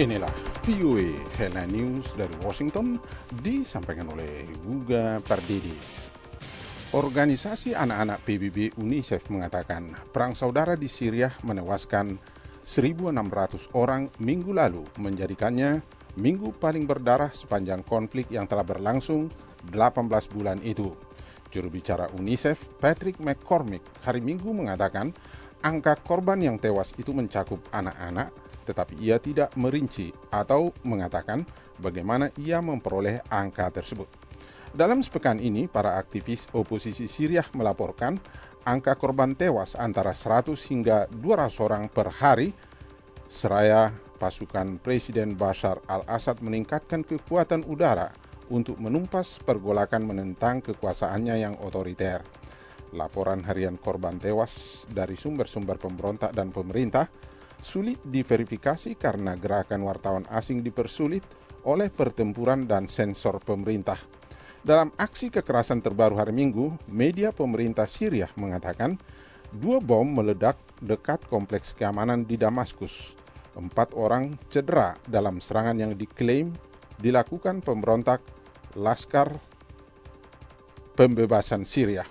Inilah VOA Headline News dari Washington disampaikan oleh Guga Pardidi. Organisasi anak-anak PBB UNICEF mengatakan perang saudara di Syria menewaskan 1.600 orang minggu lalu, menjadikannya minggu paling berdarah sepanjang konflik yang telah berlangsung 18 bulan itu. Juru bicara UNICEF, Patrick McCormick, hari Minggu mengatakan angka korban yang tewas itu mencakup anak-anak, tetapi ia tidak merinci atau mengatakan bagaimana ia memperoleh angka tersebut. Dalam sepekan ini, para aktivis oposisi Syria melaporkan angka korban tewas antara 100 hingga 200 orang per hari, seraya pasukan Presiden Bashar al-Assad meningkatkan kekuatan udara untuk menumpas pergolakan menentang kekuasaannya yang otoriter. Laporan harian korban tewas dari sumber-sumber pemberontak dan pemerintah sulit diverifikasi karena gerakan wartawan asing dipersulit oleh pertempuran dan sensor pemerintah. Dalam aksi kekerasan terbaru hari Minggu, media pemerintah Syria mengatakan 2 bom meledak dekat kompleks keamanan di Damaskus. 4 orang cedera dalam serangan yang diklaim dilakukan pemberontak Laskar Pembebasan Syria.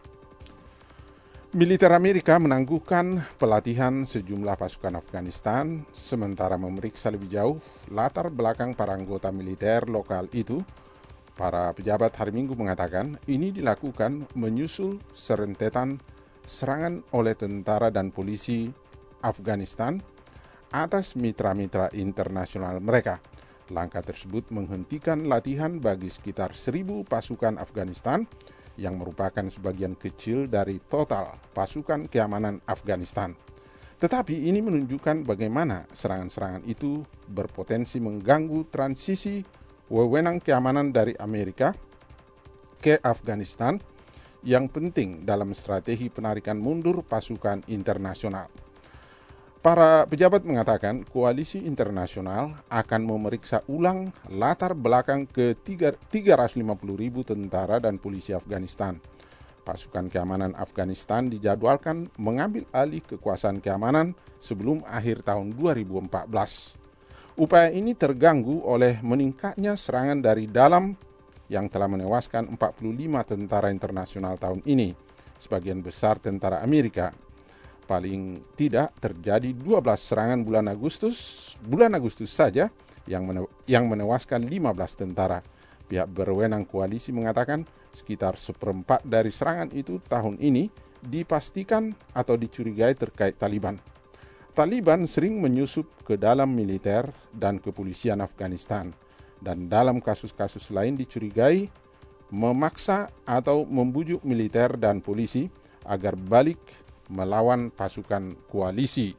Militer Amerika menangguhkan pelatihan sejumlah pasukan Afghanistan, sementara memeriksa lebih jauh latar belakang para anggota militer lokal itu. Para pejabat hari Minggu mengatakan ini dilakukan menyusul serentetan serangan oleh tentara dan polisi Afghanistan atas mitra-mitra internasional mereka. Langkah tersebut menghentikan latihan bagi sekitar 1.000 pasukan Afghanistan yang merupakan sebagian kecil dari total pasukan keamanan Afghanistan. Tetapi ini menunjukkan bagaimana serangan-serangan itu berpotensi mengganggu transisi wewenang keamanan dari Amerika ke Afghanistan yang penting dalam strategi penarikan mundur pasukan internasional. Para pejabat mengatakan koalisi internasional akan memeriksa ulang latar belakang ke 350.000 tentara dan polisi Afghanistan. Pasukan keamanan Afghanistan dijadwalkan mengambil alih kekuasaan keamanan sebelum akhir tahun 2014. Upaya ini terganggu oleh meningkatnya serangan dari dalam yang telah menewaskan 45 tentara internasional tahun ini, sebagian besar tentara Amerika. Paling tidak terjadi 12 serangan bulan Agustus saja yang menewaskan 15 tentara. Pihak berwenang koalisi mengatakan sekitar 1/4 dari serangan itu tahun ini dipastikan atau dicurigai terkait Taliban. Taliban sering menyusup ke dalam militer dan kepolisian Afghanistan, dan dalam kasus-kasus lain dicurigai memaksa atau membujuk militer dan polisi agar balik melawan pasukan koalisi.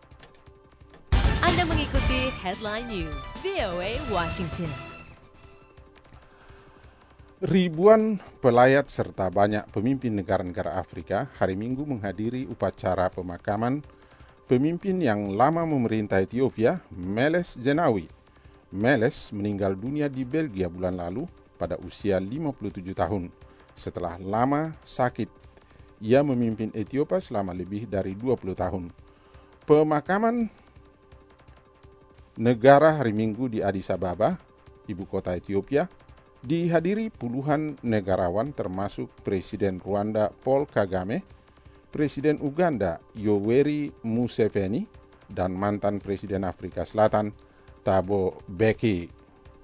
Anda mengikuti Headline News VOA Washington. Ribuan pelayat serta banyak pemimpin negara-negara Afrika hari Minggu menghadiri upacara pemakaman pemimpin yang lama memerintah Ethiopia, Meles Zenawi. Meles meninggal dunia di Belgia bulan lalu pada usia 57 tahun. Setelah lama sakit, ia memimpin Ethiopia selama lebih dari 20 tahun. Pemakaman negara hari Minggu di Addis Ababa, ibu kota Ethiopia, dihadiri puluhan negarawan termasuk Presiden Rwanda Paul Kagame, Presiden Uganda Yoweri Museveni, dan mantan Presiden Afrika Selatan Thabo Mbeki.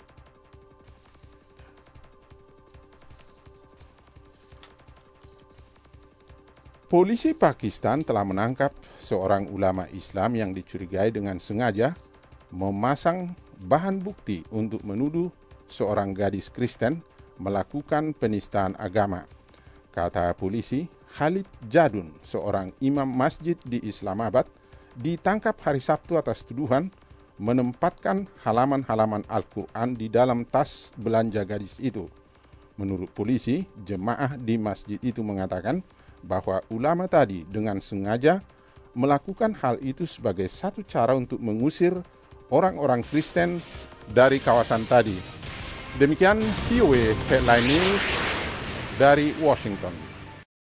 Polisi Pakistan telah menangkap seorang ulama Islam yang dicurigai dengan sengaja memasang bahan bukti untuk menuduh seorang gadis Kristen melakukan penistaan agama. Kata polisi, Khalid Jadun, seorang imam masjid di Islamabad, ditangkap hari Sabtu atas tuduhan menempatkan halaman-halaman Al-Quran di dalam tas belanja gadis itu. Menurut polisi, jemaah di masjid itu mengatakan bahwa ulama tadi dengan sengaja melakukan hal itu sebagai satu cara untuk mengusir orang-orang Kristen dari kawasan tadi. Demikian VOA Headline News dari Washington.